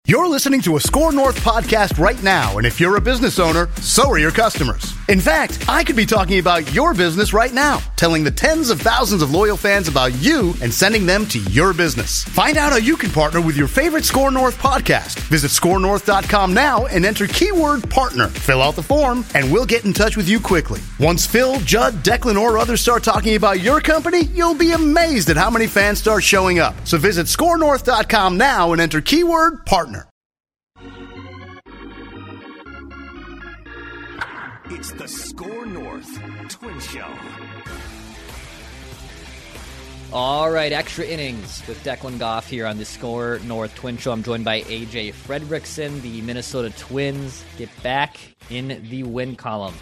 You're listening to a Score North podcast right now, and if you're a business owner, so are your customers. In fact, I could be talking about your business right now, telling the tens of thousands of loyal fans about you and sending them to your business. Find out how you can partner with your favorite Score North podcast. Visit scorenorth.com now and enter keyword partner. Fill out the form, and we'll get in touch with you quickly. Once Phil, Judd, Declan, or others start talking about your company, you'll be amazed at how many fans start showing up. So visit scorenorth.com now and enter keyword partner. It's the Score North Twin Show. All right, extra innings with Declan Goff here on the Score North Twin Show. I'm joined by AJ Fredrickson. The Minnesota Twins get back in the win column.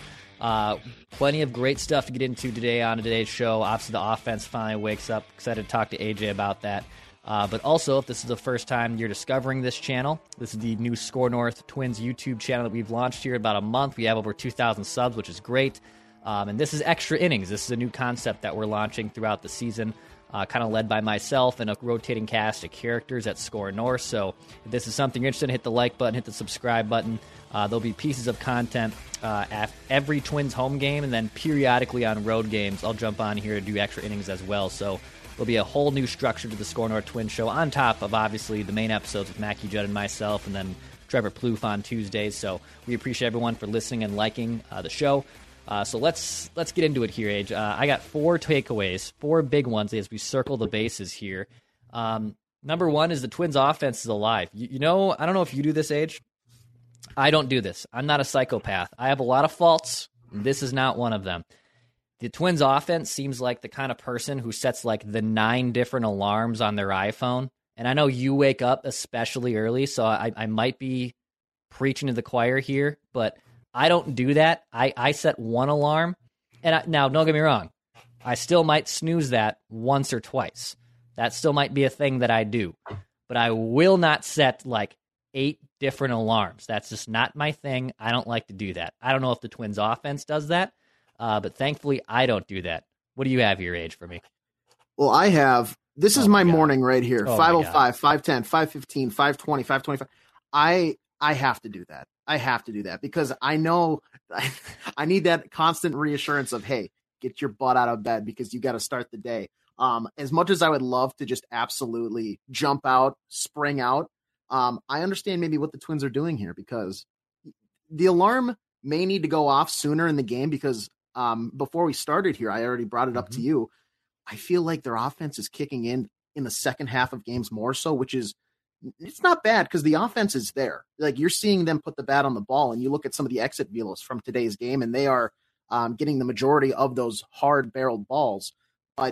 Plenty of great stuff to get into today on today's show. Obviously, the offense finally wakes up. Excited to talk to AJ about that. But also, if this is the first time you're discovering this channel, this is the new Score North Twins YouTube channel that we've launched here in about a month. We have over 2,000 subs, which is great. And this is Extra Innings. This is a new concept that we're launching throughout the season, kind of led by myself and a rotating cast of characters at Score North. So if this is something you're interested in, hit the like button, hit the subscribe button. There'll be pieces of content at every Twins home game, and then periodically on road games, I'll jump on here to do Extra Innings as well. So there'll be a whole new structure to the Score North Twin Show on top of, obviously, the main episodes with Mackie Judd and myself, and then Trevor Plouffe on Tuesdays. So we appreciate everyone for listening and liking the show. So let's get into it here, Age. I got 4 takeaways, 4 big ones as we circle the bases here. Number one is the Twins' offense is alive. You know, I don't know if you do this, Age. I don't do this. I'm not a psychopath. I have a lot of faults. This is not one of them. The Twins offense seems like the kind of person who sets like the 9 different alarms on their iPhone. And I know you wake up especially early, so I might be preaching to the choir here, but I don't do that. I set 1 alarm. And now, don't get me wrong. I still might snooze that once or twice. That still might be a thing that I do. But I will not set like 8 different alarms. That's just not my thing. I don't like to do that. I don't know if the Twins offense does that. But thankfully, I don't do that. What do you have here, Age, for me? Well, I have, this is my morning right here, Oh 5:05, 5:10, 5:15, 5:20, 5:25. I have to do that. I have to do that because I know I need that constant reassurance of, hey, get your butt out of bed because you got to start the day. As much as I would love to just absolutely jump out, spring out, I understand maybe what the Twins are doing here because the alarm may need to go off sooner in the game because before we started here, I already brought it up to you. I feel like their offense is kicking in the second half of games more so, which is, it's not bad because the offense is there. Like you're seeing them put the bat on the ball, and you look at some of the exit velos from today's game, and they are getting the majority of those hard barreled balls. But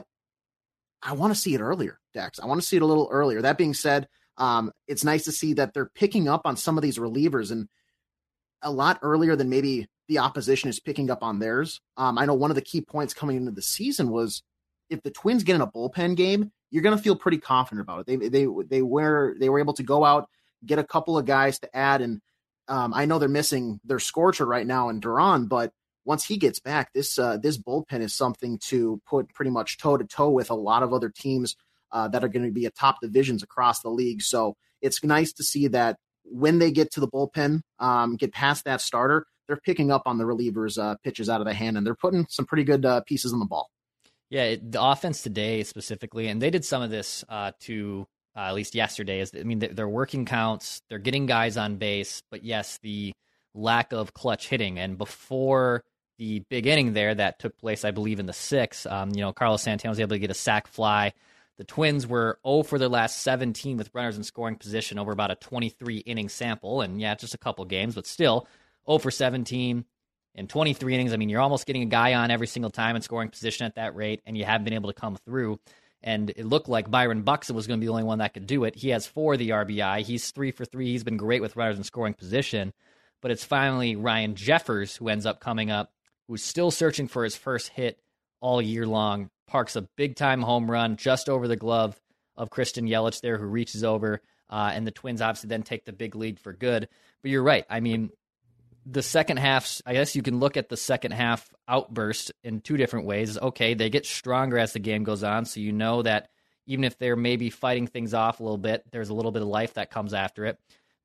I want to see it earlier, Dex. I want to see it a little earlier. That being said, it's nice to see that they're picking up on some of these relievers and a lot earlier than maybe the opposition is picking up on theirs. I know one of the key points coming into the season was if the Twins get in a bullpen game, you're going to feel pretty confident about it. They were able to go out, get a couple of guys to add, and I know they're missing their scorcher right now in Duran, but once he gets back, this bullpen is something to put pretty much toe to toe with a lot of other teams that are going to be atop divisions across the league. So it's nice to see that when they get to the bullpen, get past that starter, they're picking up on the relievers' pitches out of the hand, and they're putting some pretty good pieces on the ball. Yeah, the offense today specifically, and they did some of this to at least yesterday, is, I mean, they're working counts, they're getting guys on base, but yes, the lack of clutch hitting. And before the big inning there that took place, I believe, in the 6th, Carlos Santana was able to get a sac fly. The Twins were 0 for their last 17 with runners in scoring position over about a 23-inning sample. And yeah, just a couple games, but still 0 for 17 in 23 innings. I mean, you're almost getting a guy on every single time in scoring position at that rate, and you have been able to come through. And it looked like Byron Buxton was going to be the only one that could do it. He has 4 of the RBI. He's 3 for 3. He's been great with runners in scoring position. But it's finally Ryan Jeffers who ends up coming up, who's still searching for his first hit all year long. Parks a big-time home run just over the glove of Christian Yelich there, who reaches over, and the Twins obviously then take the big lead for good. But you're right. I mean, the second half, I guess you can look at the second half outburst in 2 different ways. Okay, they get stronger as the game goes on, so you know that even if they're maybe fighting things off a little bit, there's a little bit of life that comes after it.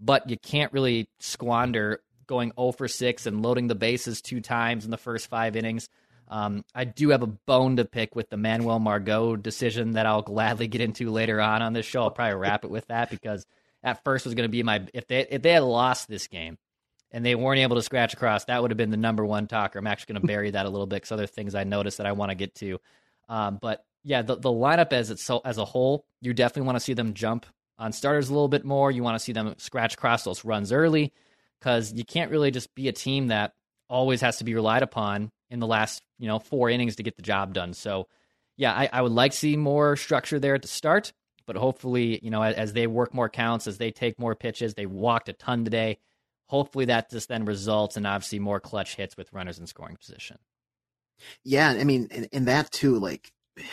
but you can't really squander going 0 for 6 and loading the bases 2 times in the first 5 innings. I do have a bone to pick with the Manuel Margot decision that I'll gladly get into later on this show. I'll probably wrap it with that because at first was going to be if they had lost this game and they weren't able to scratch across, that would have been the number one talker. I'm actually going to bury that a little bit because other things I noticed that I want to get to. But yeah, the lineup as a whole, you definitely want to see them jump on starters a little bit more. You want to see them scratch across those runs early because you can't really just be a team that always has to be relied upon in the last 4 innings to get the job done. So yeah, I would like to see more structure there at the start, but hopefully, as they work more counts, as they take more pitches, they walked a ton today. Hopefully that just then results in obviously more clutch hits with runners in scoring position. Yeah, I mean, and that too, like,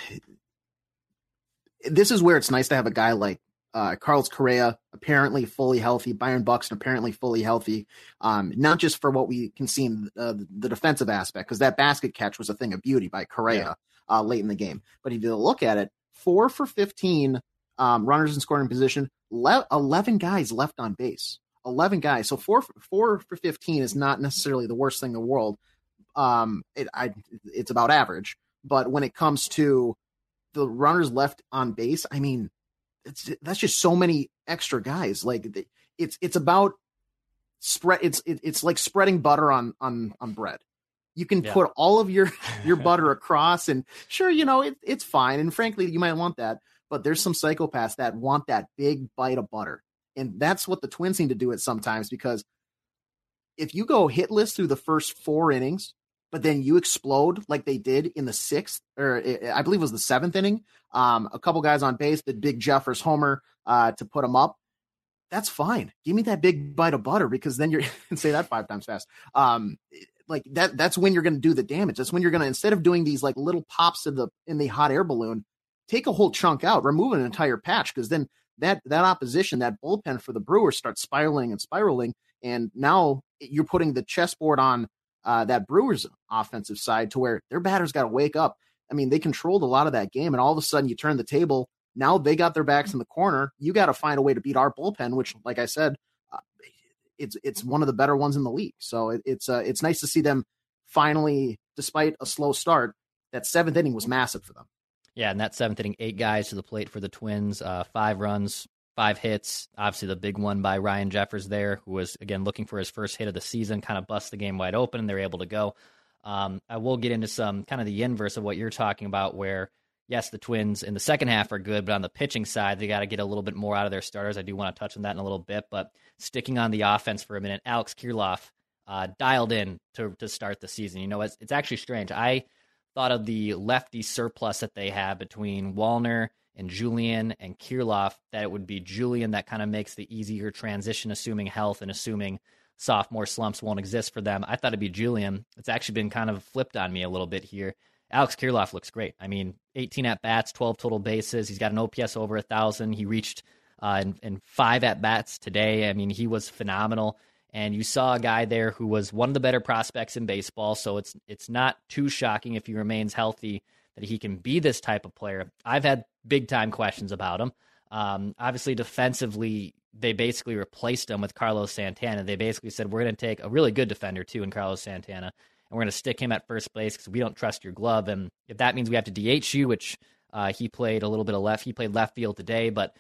this is where it's nice to have a guy like Carlos Correa, apparently fully healthy, Byron Buxton apparently fully healthy, not just for what we can see in the defensive aspect, because that basket catch was a thing of beauty by Correa late in the game. But if you look at it, 4 for 15 runners in scoring position, 11 guys left on base. 11 guys. So 4 for 15 is not necessarily the worst thing in the world. It's about average. But when it comes to the runners left on base, I mean, that's just so many extra guys. Like it's about spread. It's like spreading butter on bread. You can put all of your butter across, and sure, it's fine. And frankly, you might want that, but there's some psychopaths that want that big bite of butter. And that's what the Twins need to do it sometimes, because if you go hitless through the first 4 innings, but then you explode like they did in the 6th, or I believe it was the 7th inning, a couple guys on base, the big Jeffers homer to put them up, that's fine. Give me that big bite of butter, because then you're say that 5 times fast. Like that's when you're going to do the damage. That's when you're going to, instead of doing these like little pops in the hot air balloon, take a whole chunk out, remove an entire patch, because then that opposition, that bullpen for the Brewers starts spiraling, and now you're putting the chessboard on that Brewers offensive side to where their batters got to wake up. I mean, they controlled a lot of that game, and all of a sudden you turn the table. Now they got their backs in the corner. You got to find a way to beat our bullpen, which, like I said, it's one of the better ones in the league. So it's nice to see them finally, despite a slow start, that 7th inning was massive for them. Yeah, and that 7th inning, 8 guys to the plate for the Twins, 5 runs, 5 hits. Obviously, the big one by Ryan Jeffers there, who was, again, looking for his first hit of the season, kind of bust the game wide open, and they're able to go. I will get into some kind of the inverse of what you're talking about, where, yes, the Twins in the second half are good, but on the pitching side, they got to get a little bit more out of their starters. I do want to touch on that in a little bit, but sticking on the offense for a minute, Alex Kirilloff dialed in to start the season. It's actually strange. I thought of the lefty surplus that they have between Wallner and Julian and Kirilloff, that it would be Julian that kind of makes the easier transition, assuming health and assuming sophomore slumps won't exist for them. I thought it'd be Julian. It's actually been kind of flipped on me a little bit here. Alex Kirilloff looks great. I mean, 18 at-bats, 12 total bases. He's got an OPS over 1,000. He reached in 5 at-bats today. I mean, he was phenomenal. And you saw a guy there who was one of the better prospects in baseball, so it's not too shocking if he remains healthy that he can be this type of player. I've had big-time questions about him. Obviously, defensively, they basically replaced him with Carlos Santana. They basically said, we're going to take a really good defender, too, in Carlos Santana, and we're going to stick him at first base because we don't trust your glove. And if that means we have to DH you, which he played a little bit of left. He played left field today, but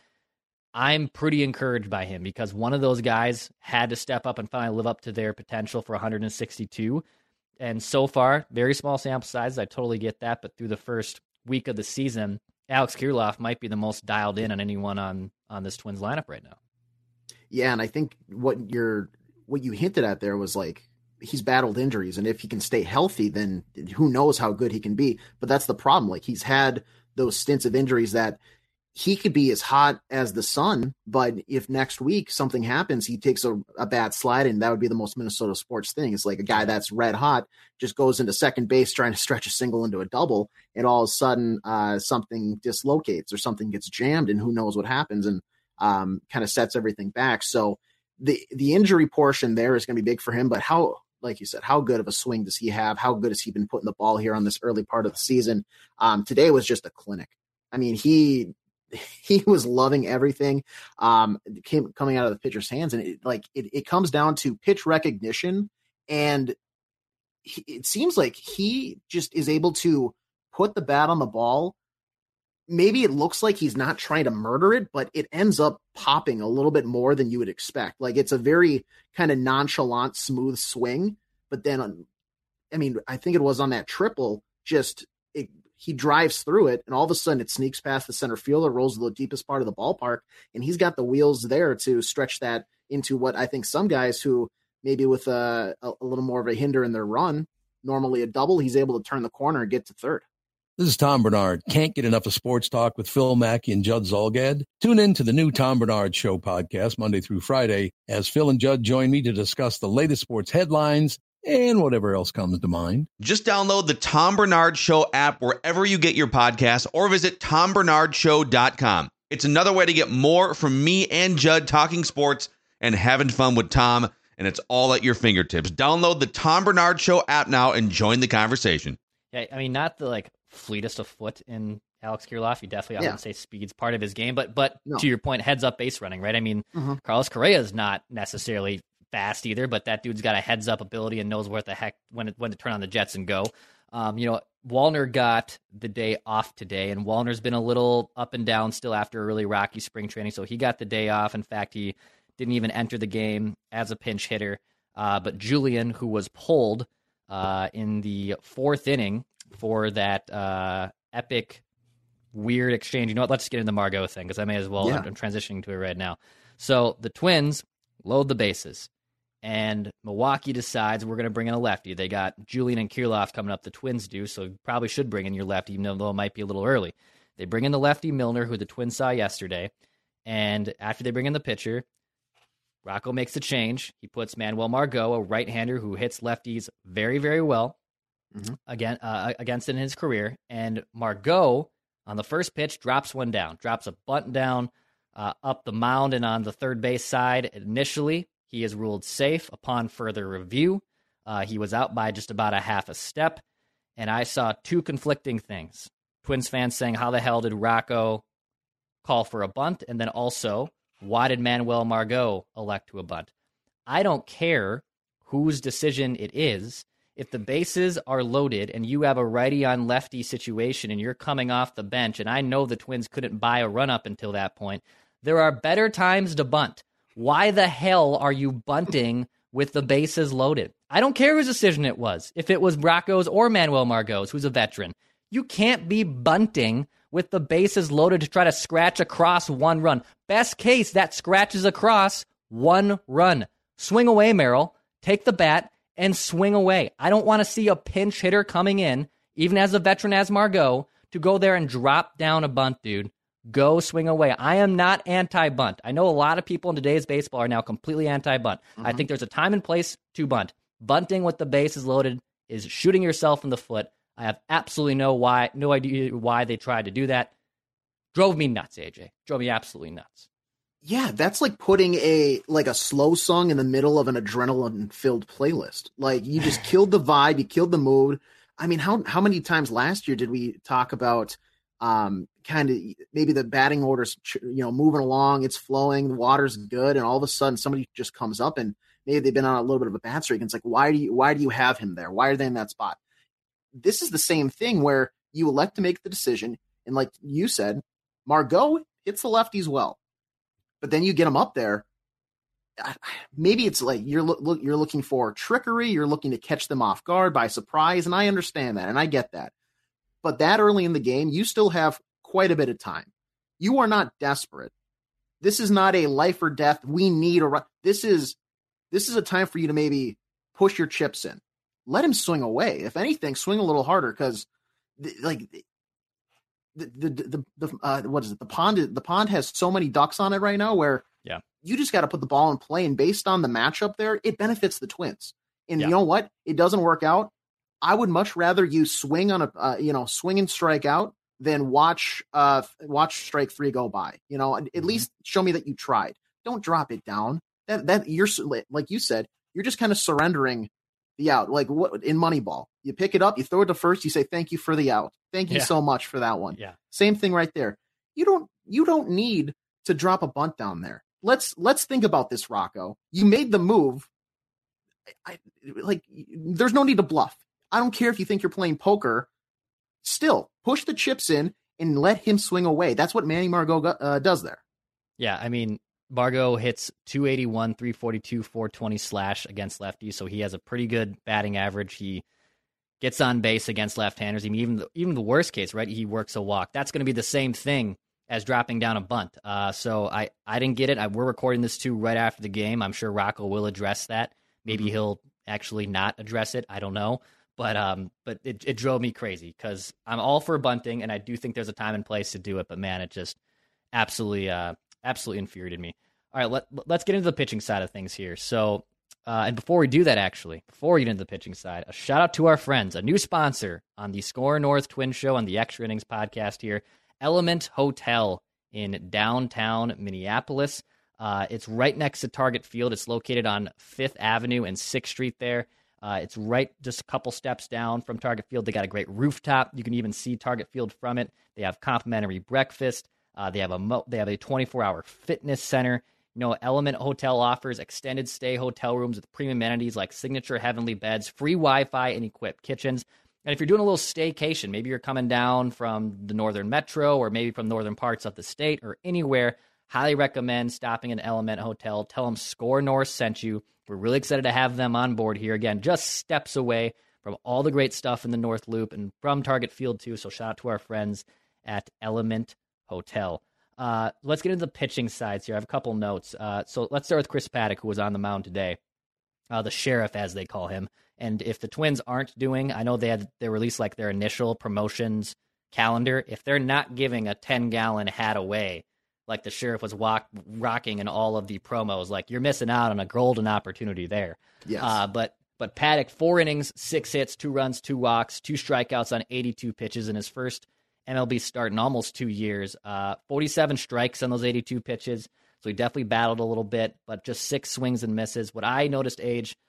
I'm pretty encouraged by him because one of those guys had to step up and finally live up to their potential for 162. And so far, very small sample sizes, I totally get that. But through the first week of the season, Alex Kirilloff might be the most dialed in on anyone on this Twins lineup right now. Yeah, and I think what you hinted at there was like he's battled injuries, and if he can stay healthy, then who knows how good he can be. But that's the problem. Like he's had those stints of injuries that he could be as hot as the sun, but if next week something happens, he takes a bad slide, and that would be the most Minnesota sports thing. It's like a guy that's red hot just goes into second base trying to stretch a single into a double, and all of a sudden something dislocates or something gets jammed, and who knows what happens, and kind of sets everything back. So the injury portion there is going to be big for him, but how, like you said, how good of a swing does he have? How good has he been putting the ball here on this early part of the season? Today was just a clinic. I mean, he he was loving everything coming out of the pitcher's hands. And it comes down to pitch recognition. And it seems like he just is able to put the bat on the ball. Maybe it looks like he's not trying to murder it, but it ends up popping a little bit more than you would expect. Like, it's a very kind of nonchalant, smooth swing. But then, I think it was on that triple, he drives through it, and all of a sudden it sneaks past the center fielder, rolls to the deepest part of the ballpark, and he's got the wheels there to stretch that into what I think some guys who maybe with a little more of a hinder in their run, normally a double, he's able to turn the corner and get to third. This is Tom Bernard. Can't get enough of sports talk with Phil Mackey and Judd Zolgad? Tune in to the new Tom Bernard Show podcast Monday through Friday as Phil and Judd join me to discuss the latest sports headlines and whatever else comes to mind. Just download the Tom Bernard Show app wherever you get your podcasts or visit tombernardshow.com. It's another way to get more from me and Judd talking sports and having fun with Tom, and it's all at your fingertips. Download the Tom Bernard Show app now and join the conversation. Yeah, not the fleetest of foot in Alex Kirilloff. You definitely, I would say speed's part of his game, but no. To your point, heads up base running, right? Carlos Correa is not necessarily fast either, but that dude's got a heads up ability and knows what the heck when to turn on the jets and go. Wallner got the day off today, and Wallner's been a little up and down still after a really rocky spring training, so he got the day off. In fact, he didn't even enter the game as a pinch hitter. But Julian, who was pulled in the fourth inning for that epic, weird exchange. You know what? Let's get into the Margot thing, because I may as well. Yeah. I'm transitioning to it right now. So the Twins load the bases, and Milwaukee decides we're going to bring in a lefty. They got Julian and Kirilloff coming up. The Twins do, so you probably should bring in your lefty, even though it might be a little early. They bring in the lefty Milner, who the Twins saw yesterday, and after they bring in the pitcher, Rocco makes a change. He puts Manuel Margot, a right-hander who hits lefties very, very well against in his career. And Margot, on the first pitch, drops one down, drops a bunt down up the mound and on the third base side. Initially, he is ruled safe. Upon further review, he was out by just about a half a step. And I saw two conflicting things. Twins fans saying, how the hell did Rocco call for a bunt? And then also, why did Manuel Margot elect to a bunt? I don't care whose decision it is. If the bases are loaded and you have a righty on lefty situation and you're coming off the bench, and I know the Twins couldn't buy a run up until that point, there are better times to bunt. Why the hell are you bunting with the bases loaded? I don't care whose decision it was. If it was Rocco's or Manuel Margot's, who's a veteran, you can't be bunting with the bases loaded to try to scratch across one run. Best case, that scratches across one run. Swing away, Merrill. Take the bat and swing away. I don't want to see a pinch hitter coming in, even as a veteran as Margot, to go there and drop down a bunt, dude. Go swing away. I am not anti-bunt. I know a lot of people in today's baseball are now completely anti-bunt. I think there's a time and place to bunt. Bunting with the bases loaded is shooting yourself in the foot. I have absolutely no idea why they tried to do that. Drove me nuts, AJ. Drove me absolutely nuts. Yeah, that's like putting a slow song in the middle of an adrenaline-filled playlist. Like, you just killed the vibe, you killed the mood. I mean, how many times last year did we talk about kind of maybe the batting order's moving along, it's flowing, the water's good, and all of a sudden somebody just comes up and maybe they've been on a little bit of a bad streak, and it's like, why do you have him there? Why are they in that spot? This is the same thing where you elect to make the decision, and like you said, Margot hits the lefties well, but then you get him up there. Maybe it's like you're looking for trickery, you're looking to catch them off guard by surprise, and I understand that, and I get that. But that early in the game, you still have quite a bit of time. You are not desperate. This is not a life or death. We need a run. This is a time for you to maybe push your chips in. Let him swing away. If anything, swing a little harder, because what is it? The pond has so many ducks on it right now where you just got to put the ball in play, and based on the matchup there, it benefits the Twins. And you know what? It doesn't work out. I would much rather you swing on swing and strike out than watch strike three go by. At least show me that you tried. Don't drop it down. That you're, like you said, you're just kind of surrendering the out. Like what in Moneyball, you pick it up, you throw it to first, you say thank you for the out. Thank you so much for that one. Yeah. Same thing right there. You don't need to drop a bunt down there. Let's think about this, Rocco. You made the move. There's no need to bluff. I don't care if you think you're playing poker. Still, push the chips in and let him swing away. That's what Manny Margot does there. Yeah, I mean, Margot hits 281, 342, 420 slash against lefties, so he has a pretty good batting average. He gets on base against left-handers. I mean, even the worst case, right? He works a walk. That's going to be the same thing as dropping down a bunt. So I didn't get it. We're recording this too right after the game. I'm sure Rocco will address that. Maybe he'll actually not address it. I don't know. But it drove me crazy because I'm all for bunting, and I do think there's a time and place to do it. But man, it just absolutely infuriated me. All right, let's get into the pitching side of things here. So, and before we do that, before we get into the pitching side, a shout out to our friends, a new sponsor on the Score North Twin Show on the Extra Innings podcast here, Element Hotel in downtown Minneapolis. It's right next to Target Field. It's located on 5th Avenue and 6th Street there. It's right just a couple steps down from Target Field. They got a great rooftop. You can even see Target Field from it. They have complimentary breakfast. They have a 24-hour fitness center. You know, Element Hotel offers extended stay hotel rooms with premium amenities like signature heavenly beds, free Wi-Fi, and equipped kitchens. And if you're doing a little staycation, maybe you're coming down from the northern metro or maybe from northern parts of the state or anywhere, highly recommend stopping at Element Hotel. Tell them Score North sent you. We're really excited to have them on board here. Again, just steps away from all the great stuff in the North Loop and from Target Field too. So shout out to our friends at Element Hotel. Let's get into the pitching sides here. I have a couple notes. So let's start with Chris Paddack, who was on the mound today. The sheriff, as they call him. And if the Twins aren't doing, I know they released like their initial promotions calendar. If they're not giving a 10-gallon hat away, like the sheriff was rocking in all of the promos, like you're missing out on a golden opportunity there. Yes. But Paddack, 4 innings, 6 hits, 2 runs, 2 walks, 2 strikeouts on 82 pitches in his first MLB start in almost 2 years. 47 strikes on those 82 pitches. So he definitely battled a little bit, but just 6 swings and misses. What I noticed,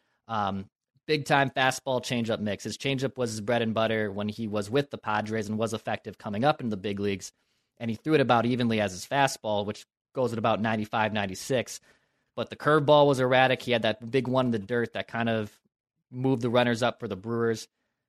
big-time fastball changeup mix. His changeup was his bread and butter when he was with the Padres and was effective coming up into the big leagues. And he threw it about evenly as his fastball, which goes at about 95, 96. But the curveball was erratic. He had that big one in the dirt that kind of moved the runners up for the Brewers.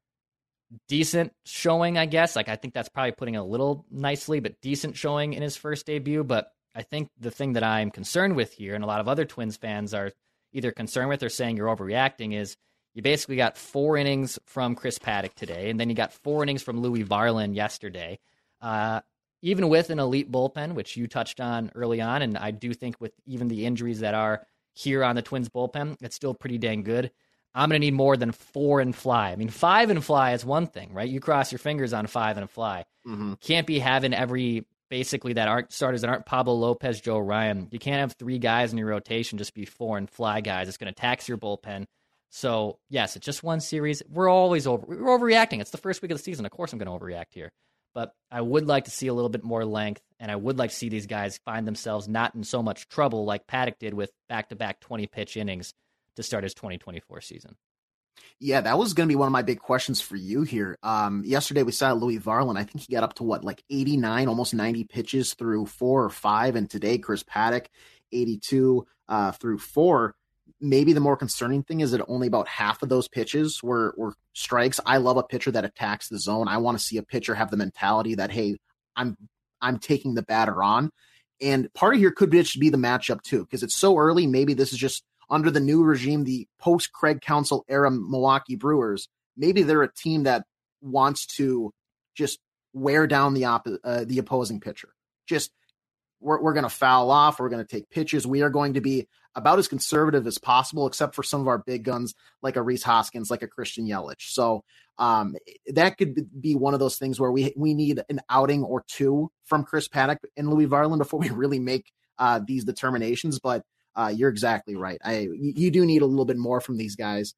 Decent showing, I guess. I think that's probably putting it a little nicely, but decent showing in his first debut. But I think the thing that I'm concerned with here, and a lot of other Twins fans are either concerned with or saying you're overreacting, is you basically got 4 innings from Chris Paddack today, and then you got 4 innings from Louis Varland yesterday. Even with an elite bullpen, which you touched on early on, and I do think with even the injuries that are here on the Twins bullpen, it's still pretty dang good. I'm going to need more than 4 and fly. I mean, 5 and fly is one thing, right? You cross your fingers on 5 and fly. Mm-hmm. Can't be having basically that aren't starters that aren't Pablo Lopez, Joe Ryan. You can't have 3 guys in your rotation just be 4 and fly guys. It's going to tax your bullpen. So, yes, it's just one series. We're overreacting. It's the first week of the season. Of course I'm going to overreact here. But I would like to see a little bit more length, and I would like to see these guys find themselves not in so much trouble like Paddack did with back-to-back 20-pitch innings to start his 2024 season. Yeah, that was going to be one of my big questions for you here. Yesterday we saw Louis Varland. I think he got up to 89, almost 90 pitches through 4 or 5. And today, Chris Paddack, 82 through 4. Maybe the more concerning thing is that only about half of those pitches were strikes. I love a pitcher that attacks the zone. I want to see a pitcher have the mentality that, hey, I'm taking the batter on. And part of here could be the matchup too, because it's so early. Maybe this is just under the new regime, the post-Craig Counsell era Milwaukee Brewers. Maybe they're a team that wants to just wear down the opposing pitcher. Just we're going to foul off. We're going to take pitches. We are going to be about as conservative as possible, except for some of our big guns like a Rhys Hoskins, like a Christian Yelich. So that could be one of those things where we need an outing or 2 from Chris Paddack and Louis Varland before we really make these determinations. But you're exactly right. You do need a little bit more from these guys.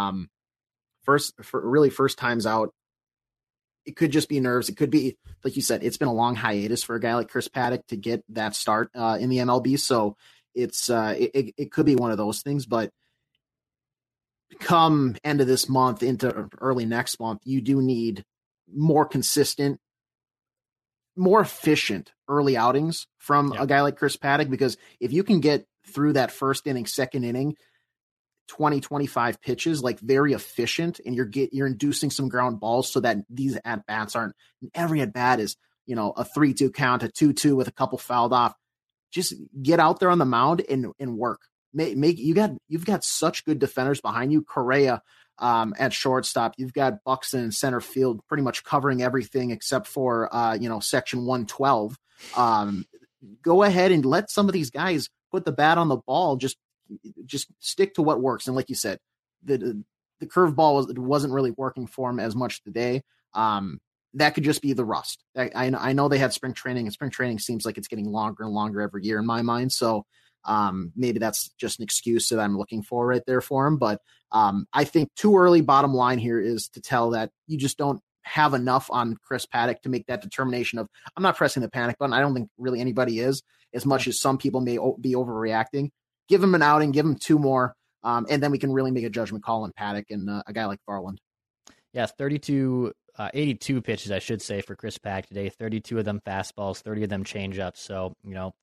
First times out. It could just be nerves. It could be, like you said, it's been a long hiatus for a guy like Chris Paddack to get that start in the MLB. So it could be one of those things. But come end of this month into early next month, you do need more consistent more efficient early outings from a guy like Chris Paddack, because if you can get through that first inning, second inning, 20, 25 pitches, like very efficient, and you're inducing some ground balls so that these at bats aren't, every at bat is, a 3-2 count, a 2-2 with a couple fouled off. Just get out there on the mound and work. You've got such good defenders behind you. Correa at shortstop. You've got Buxton in center field, pretty much covering everything except for section 112. Go ahead and let some of these guys put the bat on the ball. Just stick to what works. And like you said, the curveball wasn't really working for him as much today. That could just be the rust. I know they had spring training, and spring training seems like it's getting longer and longer every year in my mind. So maybe that's just an excuse that I'm looking for right there for him. But I think too early, bottom line here is to tell that you just don't have enough on Chris Paddack to make that determination of, I'm not pressing the panic button. I don't think really anybody is, as much as some people may be overreacting. Give him an outing, give him 2 more, and then we can really make a judgment call on Paddack and a guy like Varland. Yeah, 82 pitches, I should say, for Chris Paddack today. 32 of them fastballs, 30 of them changeups. So,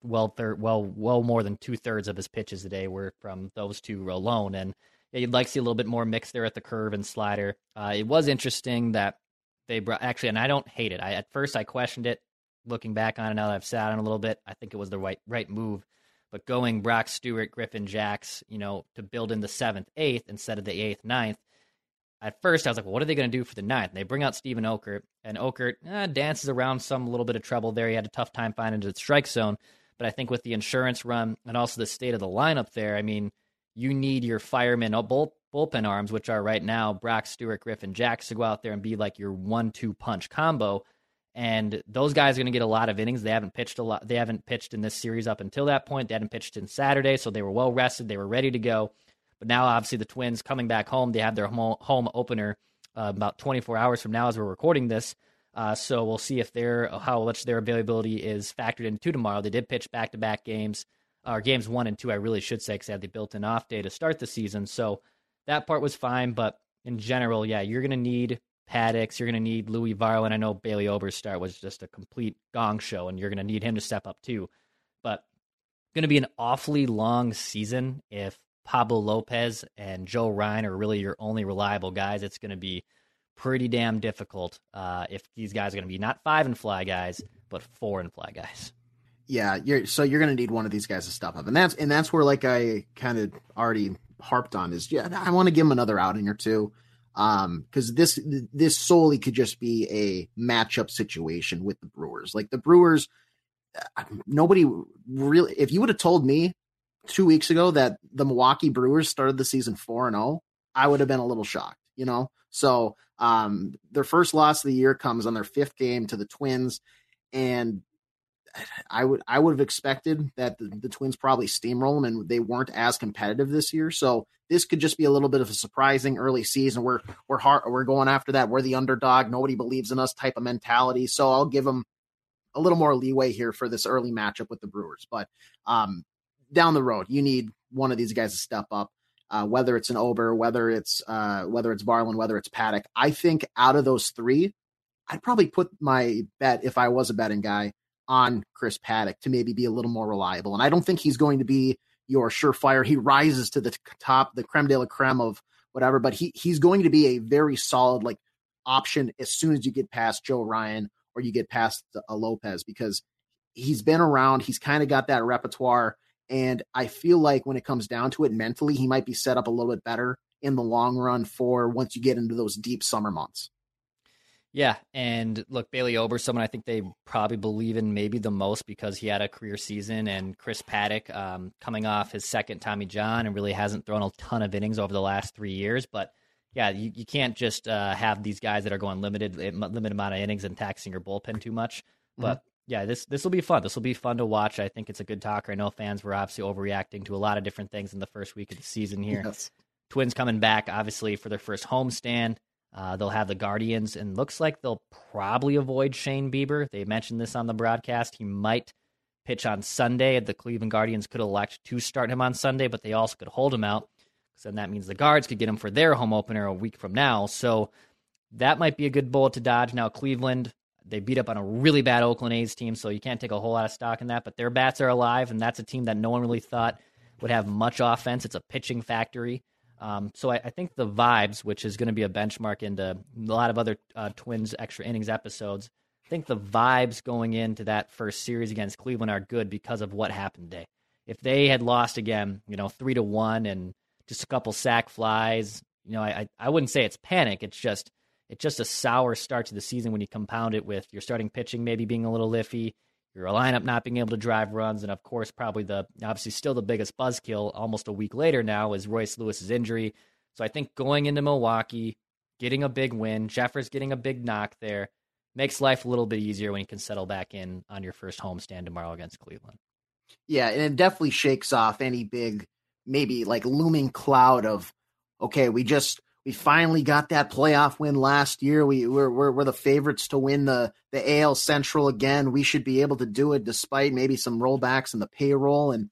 well more than 2/3 of his pitches today were from those 2 alone. And you'd like to see a little bit more mix there at the curve and slider. It was interesting that they brought, actually, and I don't hate it. At first I questioned it. Looking back on it now that I've sat on it a little bit, I think it was the right move. But going Brock Stewart, Griffin Jax, to build in the 7th, 8th instead of the 8th, 9th. At first, I was like, well, what are they going to do for the 9th? And they bring out Steven Okert, and Okert dances around a little bit of trouble there. He had a tough time finding into the strike zone. But I think with the insurance run and also the state of the lineup there, I mean, you need your firemen, bullpen arms, which are right now Brock Stewart, Griffin Jax, to go out there and be like your 1-2 punch combo. And those guys are going to get a lot of innings. They haven't pitched a lot. They haven't pitched in this series up until that point. They hadn't pitched in Saturday, so they were well rested. They were ready to go. But now, obviously, the Twins coming back home, they have their home opener about 24 hours from now as we're recording this. So we'll see if how much their availability is factored into tomorrow. They did pitch back-to-back games, or games 1 and 2, I really should say, because they had the built-in off day to start the season. So that part was fine. But in general, yeah, you're going to need Paddack. You're going to need Louis Varland. I know Bailey Ober's start was just a complete gong show, and you're going to need him to step up too. But going to be an awfully long season if Pablo Lopez and Joe Ryan are really your only reliable guys. It's going to be pretty damn difficult if these guys are going to be not 5-and-fly guys, but 4-and-fly guys. Yeah, you're going to need one of these guys to step up, and that's where, like I kind of already harped on, is I want to give him another outing or 2, because this solely could just be a matchup situation with the Brewers. Like the Brewers, nobody really. If you would have told me 2 weeks ago that the Milwaukee Brewers started the season 4-0, I would have been a little shocked, So their first loss of the year comes on their 5th game to the Twins, and I would have expected that the Twins probably steamroll them, and they weren't as competitive this year. So this could just be a little bit of a surprising early season. We're going after that. We're the underdog. Nobody believes in us type of mentality. So I'll give them a little more leeway here for this early matchup with the Brewers. But down the road, you need one of these guys to step up, whether it's an Ober, whether it's Varland, whether it's Paddack. I think out of those 3, I'd probably put my bet, if I was a betting guy, on Chris Paddack to maybe be a little more reliable. And I don't think he's going to be your surefire. He rises to the top, the creme de la creme of whatever, but he's going to be a very solid option as soon as you get past Joe Ryan or you get past a Lopez, because he's been around. He's kind of got that repertoire. And I feel like when it comes down to it, mentally, he might be set up a little bit better in the long run for once you get into those deep summer months. Yeah, and look, Bailey Ober, someone I think they probably believe in maybe the most because he had a career season, and Chris Paddack coming off his 2nd Tommy John and really hasn't thrown a ton of innings over the last 3 years. But yeah, you can't just have these guys that are going limited amount of innings and taxing your bullpen too much. But yeah, this will be fun. This will be fun to watch. I think it's a good talker. I know fans were obviously overreacting to a lot of different things in the first week of the season here. Yes. Twins coming back, obviously, for their first homestand. They'll have the Guardians, and looks like they'll probably avoid Shane Bieber. They mentioned this on the broadcast. He might pitch on Sunday. The Cleveland Guardians could elect to start him on Sunday, but they also could hold him out. So then that means the Guards could get him for their home opener a week from now. So that might be a good bullet to dodge. Now, Cleveland, They beat up on a really bad Oakland A's team, so you can't take a whole lot of stock in that. But their bats are alive, and that's a team that no one really thought would have much offense. It's a pitching factory. So I think the vibes, which is going to be a benchmark into a lot of other Twins extra innings episodes, I think the vibes going into that first series against Cleveland are good because of what happened today. If they had lost again, 3-1 and just a couple sac flies, I wouldn't say it's panic. It's just a sour start to the season when you compound it with your starting pitching maybe being a little iffy, your lineup not being able to drive runs, and of course probably obviously still the biggest buzzkill almost a week later now is Royce Lewis's injury. So I think going into Milwaukee, getting a big win, Jeffers getting a big knock there, makes life a little bit easier when you can settle back in on your first homestand tomorrow against Cleveland. Yeah, and it definitely shakes off any big, maybe like looming cloud of, okay, we finally got that playoff win last year. We're the favorites to win the AL Central again. We should be able to do it despite maybe some rollbacks in the payroll. And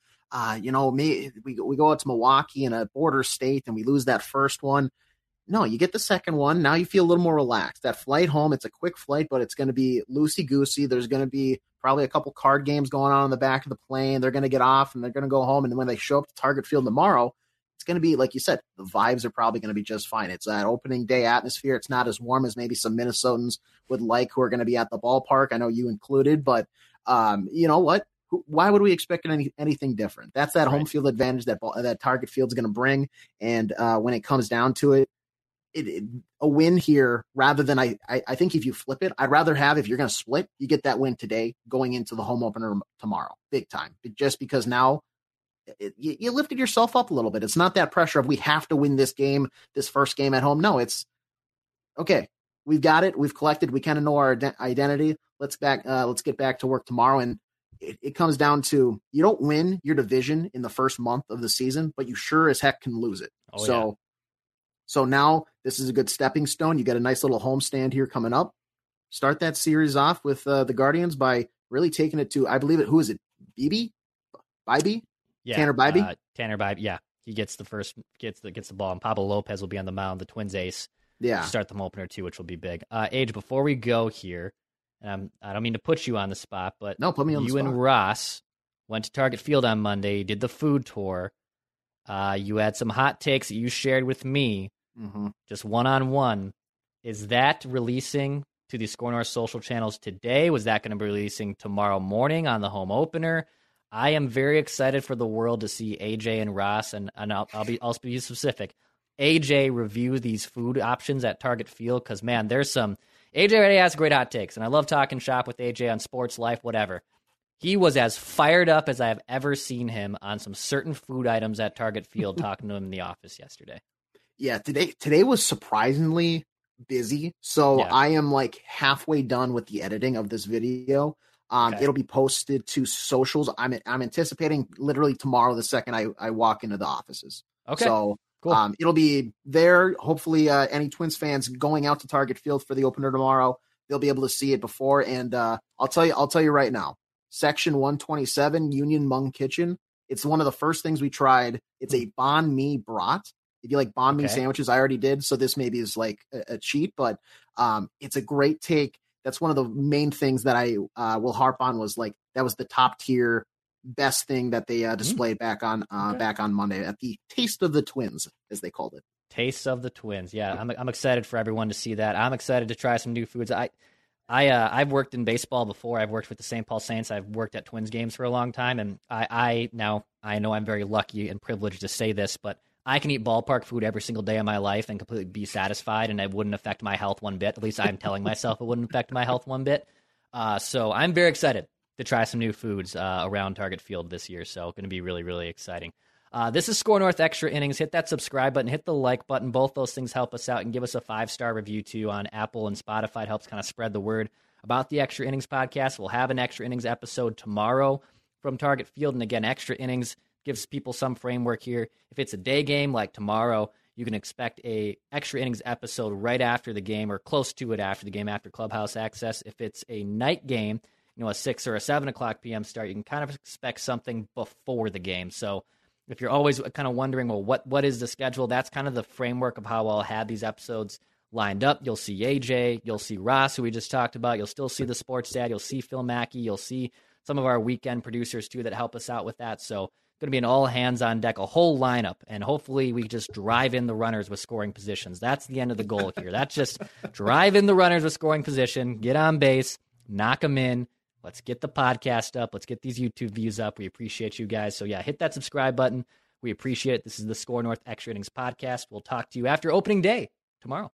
we go out to Milwaukee in a border state and we lose that first one. No, you get the second one. Now you feel a little more relaxed. That flight home, it's a quick flight, but it's going to be loosey-goosey. There's going to be probably a couple card games going on in the back of the plane. They're going to get off and they're going to go home. And when they show up to Target Field tomorrow, it's going to be, like you said, the vibes are probably going to be just fine. It's that opening day atmosphere. It's not as warm as maybe some Minnesotans would like who are going to be at the ballpark. I know you included, but you know what? Why would we expect anything different? That's that home field advantage that Target Field's going to bring. And when it comes down to it, a win here rather than I think if you flip it, I'd rather have, if you're going to split, you get that win today going into the home opener tomorrow, big time. Just because now you lifted yourself up a little bit. It's not that pressure of we have to win this game, this first game at home. No, it's okay. We've got it. We've collected. We kind of know our identity. Let's get back to work tomorrow. And it comes down to, you don't win your division in the first month of the season, but you sure as heck can lose it. So now this is a good stepping stone. You got a nice little homestand here coming up. Start that series off with the Guardians by really taking it to, I believe it. Who is it? Bibee? Yeah, Tanner Bibee? Tanner Bibee, yeah. He gets the ball, and Pablo Lopez will be on the mound, the Twins ace. Yeah. To start the home opener too, which will be big. Age, before we go here, I don't mean to put you on the spot, but no, put me on the spot. You and Ross went to Target Field on Monday, did the food tour. You had some hot takes that you shared with me, just one-on-one. Is that releasing to the Score North social channels today? Was that going to be releasing tomorrow morning on the home opener? I am very excited for the world to see AJ and Ross, and I'll be specific. AJ review these food options at Target Field because, man, there's some. AJ already has great hot takes, and I love talking shop with AJ on sports, life, whatever. He was as fired up as I have ever seen him on some certain food items at Target Field talking to him in the office yesterday. Yeah, today was surprisingly busy, so yeah. I am like halfway done with the editing of this video. Okay. It'll be posted to socials. I'm anticipating literally tomorrow, the second I walk into the offices. Okay. So cool. It'll be there. Hopefully, any Twins fans going out to Target Field for the opener tomorrow, they'll be able to see it before. And I'll tell you right now, Section 127, Union Hmong Kitchen. It's one of the first things we tried. It's a banh mi brat. If you like banh mi sandwiches, I already did. So this maybe is like a cheat, but it's a great take. That's one of the main things that I will harp on, was like, that was the top tier best thing that they displayed back on Monday at the Taste of the Twins, as they called it. Taste of the Twins. Yeah. I'm excited for everyone to see that. I'm excited to try some new foods. I've worked in baseball before. I've worked with the St. Paul Saints. I've worked at Twins games for a long time. And I know I'm very lucky and privileged to say this, but I can eat ballpark food every single day of my life and completely be satisfied, and it wouldn't affect my health one bit. At least I'm telling myself it wouldn't affect my health one bit. So I'm very excited to try some new foods around Target Field this year. So going to be really, really exciting. This is Score North Extra Innings. Hit that subscribe button, hit the like button. Both those things help us out, and give us a 5-star review too on Apple and Spotify. It helps kind of spread the word about the Extra Innings podcast. We'll have an Extra Innings episode tomorrow from Target Field. And again, Extra Innings gives people some framework here. If it's a day game like tomorrow, you can expect a Extra Innings episode right after the game, or close to it after the game, after Clubhouse Access. If it's a night game, a 6 or a 7 o'clock p.m. start, you can kind of expect something before the game. So if you're always kind of wondering, well, what is the schedule? That's kind of the framework of how I'll have these episodes lined up. You'll see AJ. You'll see Ross, who we just talked about. You'll still see the sports dad. You'll see Phil Mackey. You'll see some of our weekend producers, too, that help us out with that. So going to be an all hands on deck, a whole lineup. And hopefully we just drive in the runners with scoring positions. That's the end of the goal here. That's just drive in the runners with scoring position, get on base, knock them in. Let's get the podcast up. Let's get these YouTube views up. We appreciate you guys. So, yeah, hit that subscribe button. We appreciate it. This is the Score North Extra Innings podcast. We'll talk to you after opening day tomorrow.